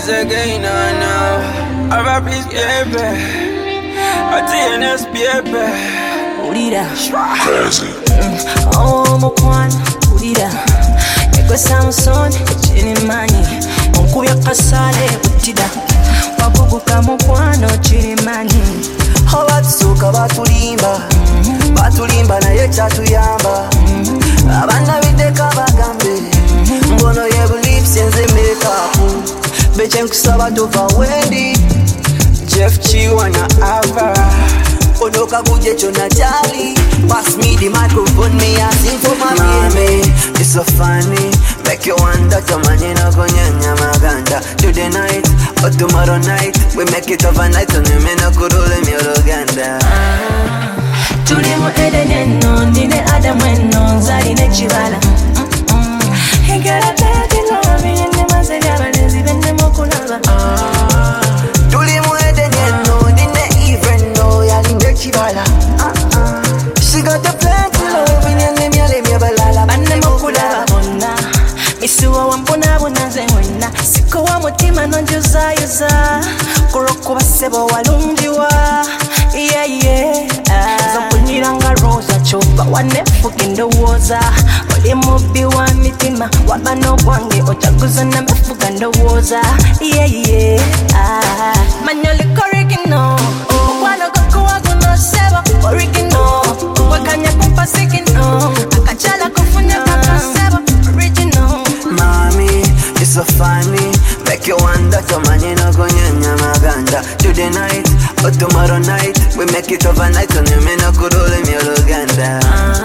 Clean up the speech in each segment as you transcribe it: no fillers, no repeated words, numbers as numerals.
rise again, I know. I rap is baby. I TNS baby. Urira Crazy. Oh mukwana urira Ego Samson chini mani Onkubya kasale utida Wakuguka mukwano chini mani Abatusuka batulimba naye kyatuyamba Abana bideka bagambe Mbono ye believe senze makeup Beche nkusaba tova wendi Jeff Chiwana Ava. Onoka kuje chona jali Pass me the microphone, me a sing for my baby. It's so funny, make you wonder Tamani na konyanya maganda. Today night or tomorrow night we make it overnight. Onime na kurule myologanda. Tuli mu Eden no Nine Adam eno Nzali ne chibala Higara tati no Biyende mazeli abalezi bende mokulaba Tuli mu Eden no Nine even no Yali ne chibala She got the plenty love Biyende myale myabalala Bande mokulaba bonna Misuwa wampuna bunanze wena Siko wa mutima nonjuza yuza Kurokuba sebo walungiwa Yeah yeah Zampuliranga rosa chopa wanefuka ndowooza Oli mubbi wa mitima wabano bwange ojaguza namefuka ndowooza Yeah yeah Manyoli korigino Mukwano gakuwa guno sebo Original Wakanya kumpasikino Akachala kufunya kakasebo Original Mommy, it's so funny Make you wonder Tamani na konyanya maganda Today night or tomorrow night we make it overnight. Onime na kurule myologanda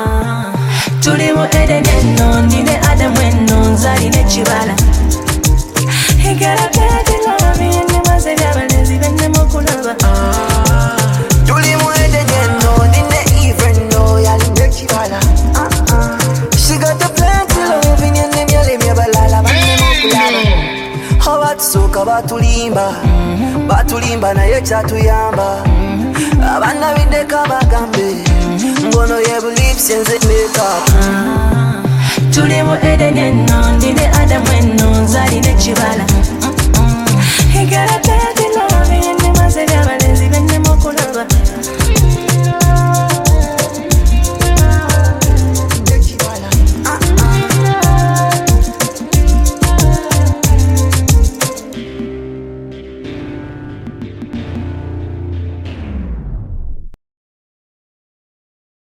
Tuli mu Eden eno Nine Adam eno Nzali ne chibala Higara tati no Biyende mazeli abalezi bende mokulaba Tuli mu Eden no Nine even no Yali ne chibala She got the plenty love Biyende myale myabalala Bande mokulaba Abatusuka batulimba naye kyatuyamba Abana bideka bagambe Mbono ye believe senze makeup